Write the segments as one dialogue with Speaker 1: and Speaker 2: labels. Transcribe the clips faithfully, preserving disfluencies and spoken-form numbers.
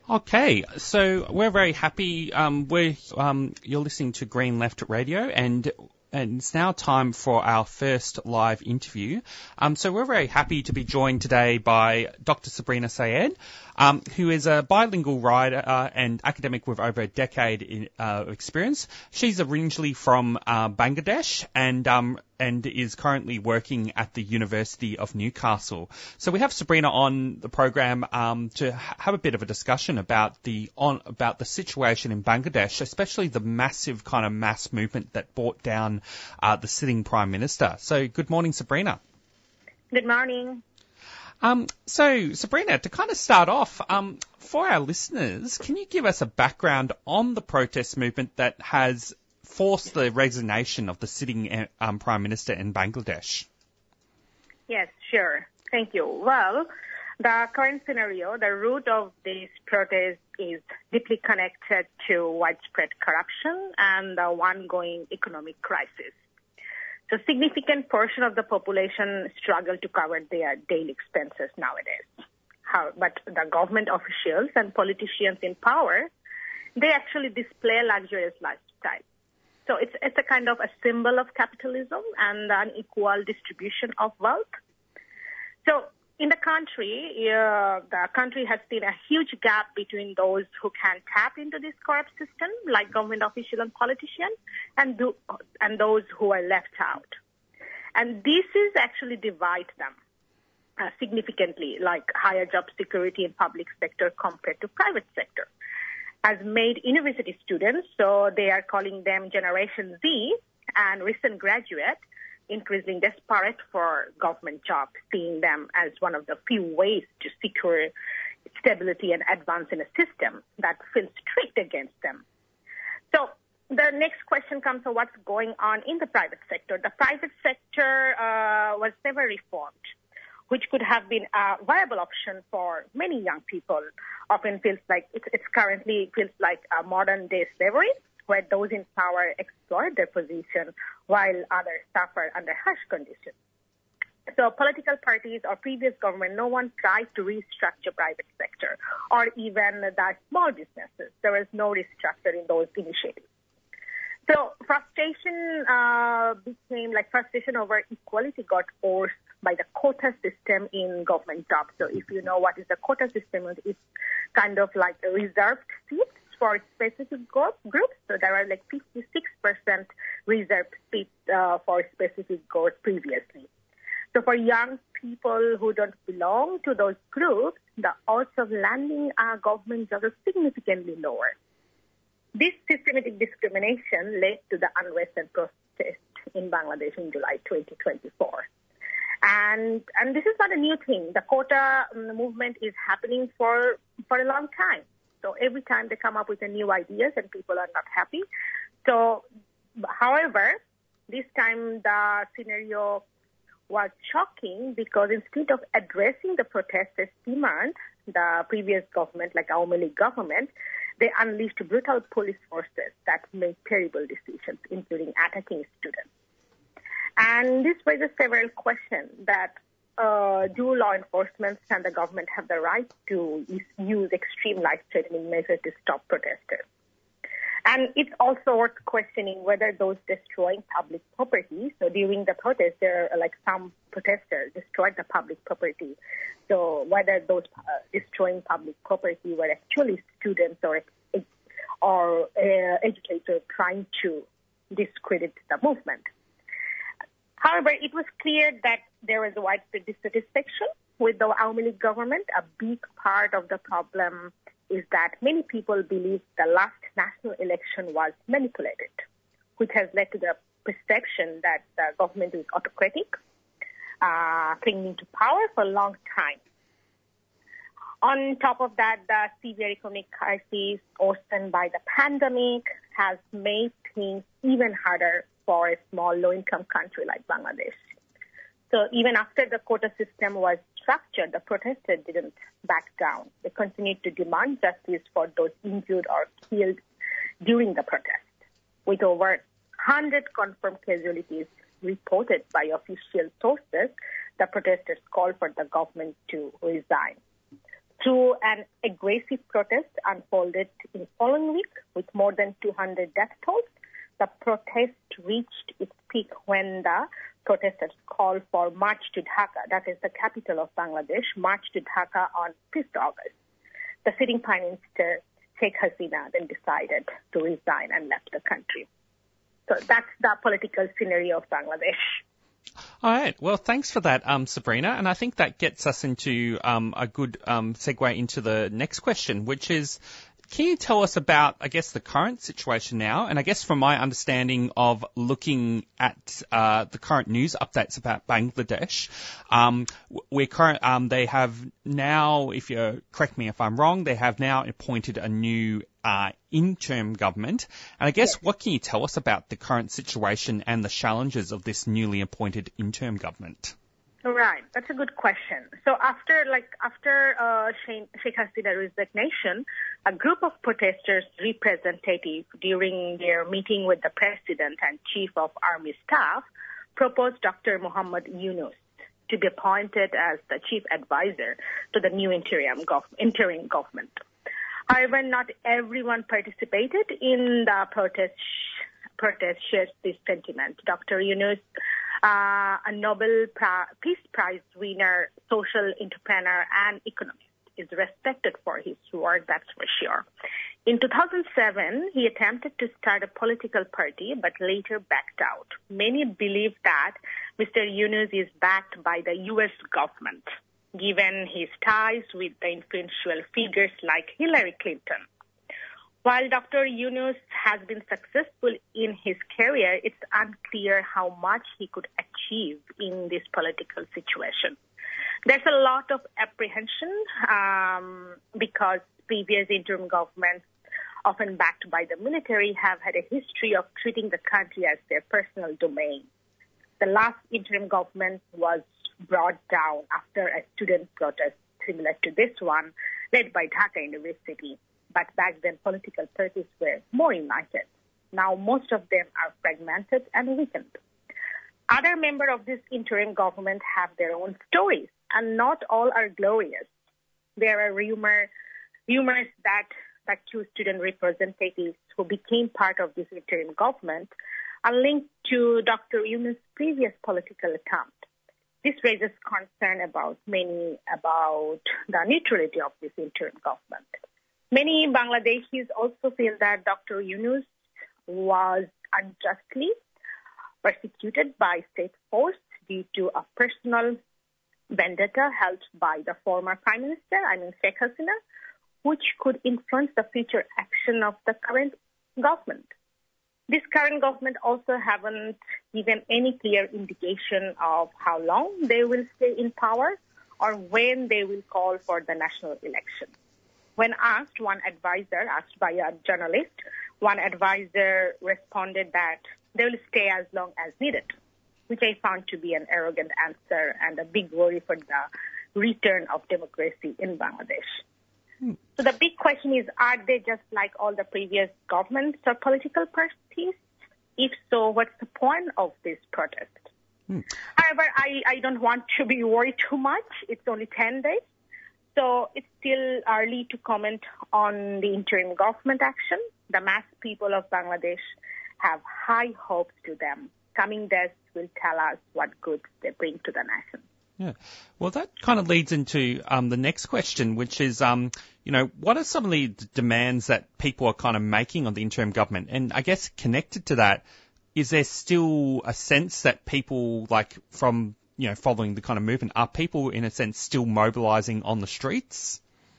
Speaker 1: Okay, so we're very happy. Um, we're um, you're listening to Green Left Radio, and and it's now time for our first live interview. Um, so we're very happy to be joined today by Doctor Sabrina Sayed, um, who is a bilingual writer uh, and academic with over a decade in, uh, experience. She's originally from uh, Bangladesh and um, and is currently working at the University of Newcastle. So we have Sabrina on the program um, to ha- have a bit of a discussion about the on about the situation in Bangladesh, especially the massive kind of mass movement that brought down uh, the sitting Prime Minister. So good morning, Sabrina.
Speaker 2: Good morning.
Speaker 1: Um, so, Sabrina, to kind of start off, um, for our listeners, can you give us a background on the protest movement that has forced the resignation of the sitting um, Prime Minister in Bangladesh?
Speaker 2: Yes, sure. Thank you. Well, the current scenario, the root of this protest is deeply connected to widespread corruption and the ongoing economic crisis. So a significant portion of the population struggle to cover their daily expenses nowadays. How, but the government officials and politicians in power, they actually display a luxurious lifestyle. So it's it's a kind of a symbol of capitalism and the unequal distribution of wealth. So in the country, uh, the country has seen a huge gap between those who can tap into this corrupt system, like government officials and politicians, and do, and those who are left out. And this is actually divide them uh, significantly, like higher job security in public sector compared to private sector, has made university students, so they are calling them Generation Z, and recent graduates, increasingly desperate for government jobs, seeing them as one of the few ways to secure stability and advance in a system that feels strict against them. So the next question comes to what's going on in the private sector. The private sector uh, was never reformed, which could have been a viable option for many young people. Often feels like it's, it's currently feels like a modern day slavery, where those in power exploit their position while others suffer under harsh conditions. So political parties or previous government, no one tried to restructure private sector or even the small businesses. There was no restructure in those initiatives. So frustration uh, became like frustration over equality got forced by the quota system in government jobs. So if you know what is the quota system, it's kind of like a reserved seats for specific groups. So there are like fifty-six percent reserved seats uh, for specific groups previously. So for young people who don't belong to those groups, the odds of landing a government job is significantly lower. This systematic discrimination led to the unrest and protest in Bangladesh in July twenty twenty-four. And and this is not a new thing. The quota um, movement is happening for for a long time. So every time they come up with a new ideas and people are not happy. So, however, this time the scenario was shocking because instead of addressing the protesters' demand, the previous government, like Awami League government, they unleashed brutal police forces that made terrible decisions, including attacking students. And this raises several questions that uh, do law enforcement and the government have the right to use extreme life-threatening measures to stop protesters? And it's also worth questioning whether those destroying public property, so during the protest, there are like some protesters destroyed the public property. So whether those uh, destroying public property were actually students or or uh, educators trying to discredit the movement. However, it was clear that there was a widespread dissatisfaction with the Awami League government. A big part of the problem is that many people believe the last national election was manipulated, which has led to the perception that the government is autocratic, uh, clinging to power for a long time. On top of that, the severe economic crisis worsened by the pandemic has made things even harder for a small low-income country like Bangladesh. So even after the quota system was structured, the protesters didn't back down. They continued to demand justice for those injured or killed during the protest. With over one hundred confirmed casualties reported by official sources, the protesters called for the government to resign. to an aggressive protest unfolded in the following week with more than two hundred death tolls. The protest reached its peak when the protesters called for March to Dhaka, that is the capital of Bangladesh, March to Dhaka on fifth of August. The sitting Prime Minister, Sheikh Hasina, then decided to resign and left the country. So that's the political scenario of Bangladesh.
Speaker 1: All right. Well, thanks for that, um, Sabrina. And I think that gets us into um, a good um, segue into the next question, which is, can you tell us about, I guess, the current situation now? And I guess from my understanding of looking at uh, the current news updates about Bangladesh, um, we're current, um, they have now, if you correct me if I'm wrong, they have now appointed a new uh, interim government. And I guess, yes. What can you tell us about the current situation and the challenges of this newly appointed interim government?
Speaker 2: Right, that's a good question. So after, like, after uh, Sheikh Hasina's resignation, a group of protesters representatives during their meeting with the president and chief of army staff proposed Doctor Muhammad Yunus to be appointed as the chief advisor to the new interim, gov- interim government. However, not everyone participated in the protest. Protest shares this sentiment. Doctor Yunus, uh, a Nobel Peace Prize winner, social entrepreneur, and economist, is respected for his work, that's for sure. In two thousand seven, he attempted to start a political party, but later backed out. Many believe that Mister Yunus is backed by the U S government, given his ties with the influential figures like Hillary Clinton. While Doctor Yunus has been successful in his career, it's unclear how much he could achieve in this political situation. There's a lot of apprehension um, because previous interim governments, often backed by the military, have had a history of treating the country as their personal domain. The last interim government was brought down after a student protest similar to this one, led by Dhaka University. But back then, political parties were more united. Now, most of them are fragmented and weakened. Other members of this interim government have their own stories, and not all are glorious. There are rumor, rumors that the two student representatives who became part of this interim government are linked to Doctor Yunus' previous political attempt. This raises concern about many about the neutrality of this interim government. Many Bangladeshis also feel that Doctor Yunus was unjustly persecuted by state force due to a personal vendetta held by the former Prime Minister, I mean Sheikh Hasina, which could influence the future action of the current government. This current government also haven't given any clear indication of how long they will stay in power or when they will call for the national election. When asked, one advisor, asked by a journalist, one advisor responded that they will stay as long as needed, which I found to be an arrogant answer and a big worry for the return of democracy in Bangladesh. Hmm. So the big question is, are they just like all the previous governments or political parties? If so, what's the point of this protest? Hmm. However, I, I don't want to be worried too much. It's only ten days. So it's still early to comment on the interim government action. The mass people of Bangladesh have high hopes to them. Coming days will tell us what good they bring to the nation.
Speaker 1: Yeah. Well, that kind of leads into um, the next question, which is, um, you know, what are some of the demands that people are kind of making on the interim government? And I guess connected to that, is there still a sense that people, like, from you know, following the kind of movement, are people, in a sense, still mobilizing on the streets?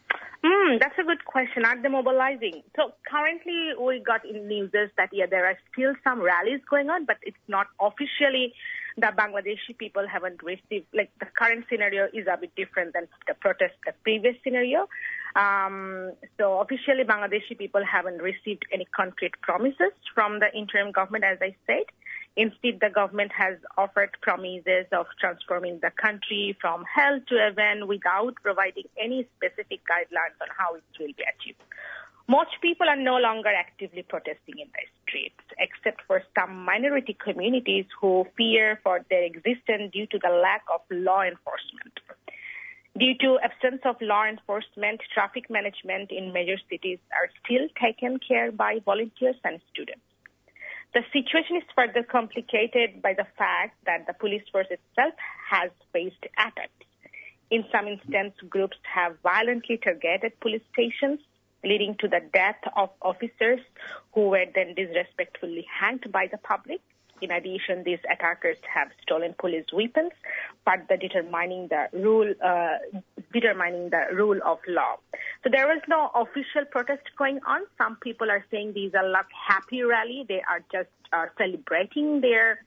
Speaker 2: Mm, that's a good question. Are they mobilizing? So currently we got in news that, yeah, there are still some rallies going on, but it's not officially. The Bangladeshi people haven't received, like, the current scenario is a bit different than the protest, the previous scenario. Um, so officially Bangladeshi people haven't received any concrete promises from the interim government, as I said. Instead, the government has offered promises of transforming the country from hell to heaven without providing any specific guidelines on how it will be achieved. Most people are no longer actively protesting in the streets, except for some minority communities who fear for their existence due to the lack of law enforcement. Due to absence of law enforcement, traffic management in major cities are still taken care by volunteers and students. The situation is further complicated by the fact that the police force itself has faced attacks. In some instances, groups have violently targeted police stations, leading to the death of officers who were then disrespectfully hanged by the public. In addition, these attackers have stolen police weapons, further determining the rule, uh, determining the rule of law. So there was no official protest going on. Some people are saying these are like happy rally. They are just uh, celebrating their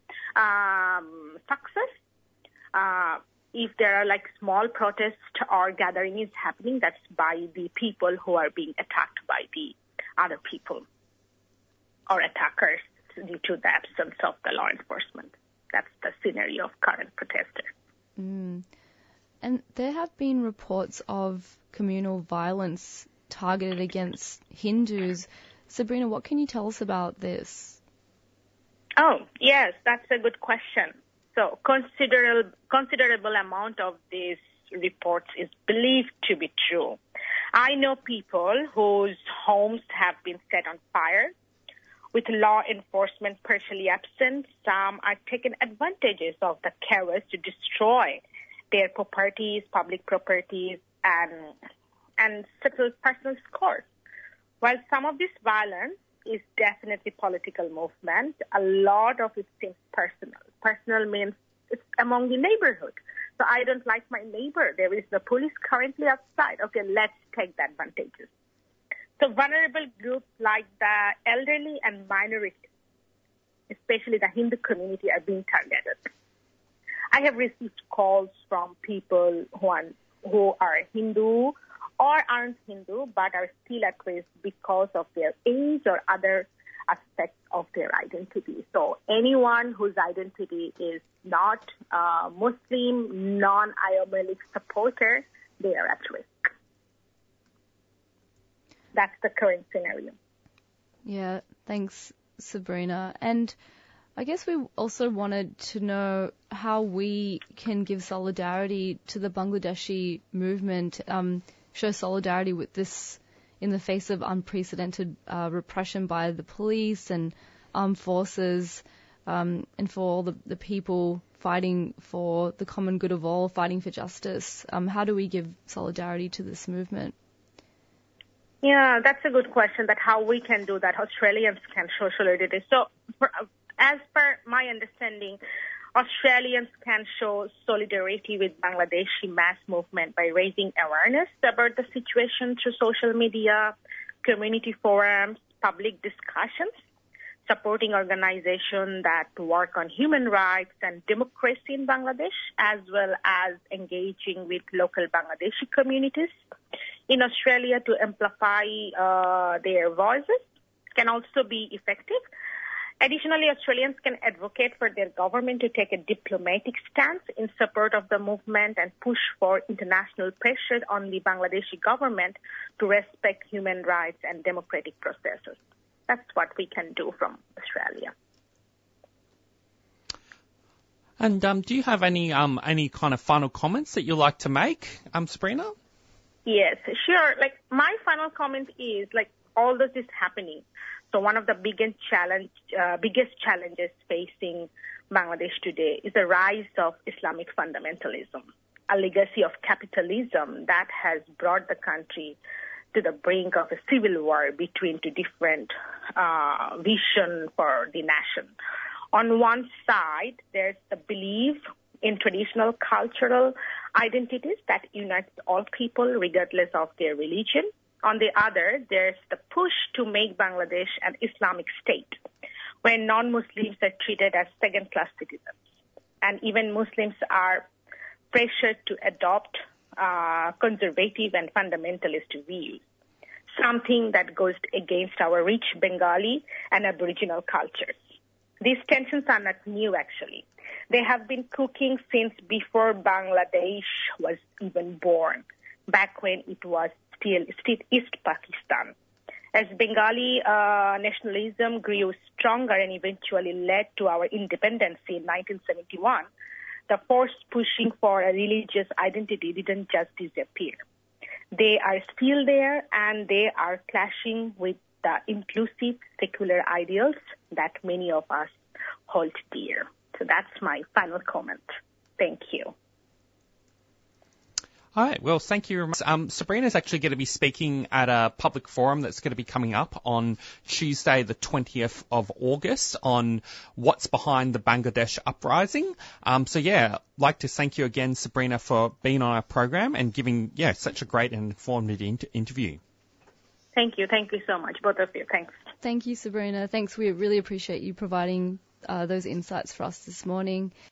Speaker 2: um, success. Uh, if there are like small protests or gatherings happening, that's by the people who are being attacked by the other people or attackers due to the absence of the law enforcement. That's the scenario of current protesters.
Speaker 3: Mm. And there have been reports of communal violence targeted against Hindus. Sabrina, what can you tell us about this?
Speaker 2: Oh, yes, that's a good question. So considerable, considerable amount of these reports is believed to be true. I know people whose homes have been set on fire. With law enforcement partially absent, some are taking advantages of the chaos to destroy their properties, public properties, and and settle personal scores. While some of this violence is definitely political movement, a lot of it seems personal. Personal means it's among the neighborhood. So I don't like my neighbor. There is the police currently outside. Okay, let's take the advantages. So vulnerable groups like the elderly and minorities, especially the Hindu community, are being targeted. I have received calls from people who are, who are Hindu or aren't Hindu but are still at risk because of their age or other aspects of their identity. So anyone whose identity is not uh, Muslim, non-Ayomalic supporter, they are at risk. That's the current scenario.
Speaker 3: Yeah, thanks, Sabrina. And I guess we also wanted to know how we can give solidarity to the Bangladeshi movement, um, show solidarity with this in the face of unprecedented uh, repression by the police and armed forces, um, and for all the, the people fighting for the common good of all, fighting for justice. Um, how do we give solidarity to this movement?
Speaker 2: Yeah, that's a good question, that how we can do that. Australians can show solidarity. So for, as per my understanding, Australians can show solidarity with Bangladeshi mass movement by raising awareness about the situation through social media, community forums, public discussions, supporting organizations that work on human rights and democracy in Bangladesh, as well as engaging with local Bangladeshi communities in Australia to amplify uh, their voices can also be effective. Additionally, Australians can advocate for their government to take a diplomatic stance in support of the movement and push for international pressure on the Bangladeshi government to respect human rights and democratic processes. That's what we can do from Australia.
Speaker 1: And um, do you have any um, any kind of final comments that you'd like to make, um, Sabrina?
Speaker 2: Yes, sure. Like, my final comment is, like, all this is happening. So one of the biggest challenge, uh, biggest challenges facing Bangladesh today is the rise of Islamic fundamentalism, a legacy of capitalism that has brought the country to the brink of a civil war between two different uh, visions for the nation. On one side, there's the belief in traditional cultural identities that unites all people regardless of their religion. On the other, there's the push to make Bangladesh an Islamic state, where non-Muslims are treated as second-class citizens. And even Muslims are pressured to adopt uh, conservative and fundamentalist views, something that goes against our rich Bengali and Aboriginal cultures. These tensions are not new, actually. They have been cooking since before Bangladesh was even born, back when it was still, still East Pakistan. As Bengali uh, nationalism grew stronger and eventually led to our independence in nineteen seventy-one, the force pushing for a religious identity didn't just disappear. They are still there, and they are clashing with the inclusive secular ideals that many of us hold dear. So that's my final comment. Thank you.
Speaker 1: All right. Well, thank you very much. Um, Sabrina is actually going to be speaking at a public forum that's going to be coming up on Tuesday, the twentieth of August, on what's behind the Bangladesh uprising. Um, so, yeah, I'd like to thank you again, Sabrina, for being on our program and giving, yeah, such a great and informative inter- interview.
Speaker 2: Thank you. Thank you so much, both of you. Thanks.
Speaker 3: Thank you, Sabrina. Thanks. We really appreciate you providing uh, those insights for us this morning.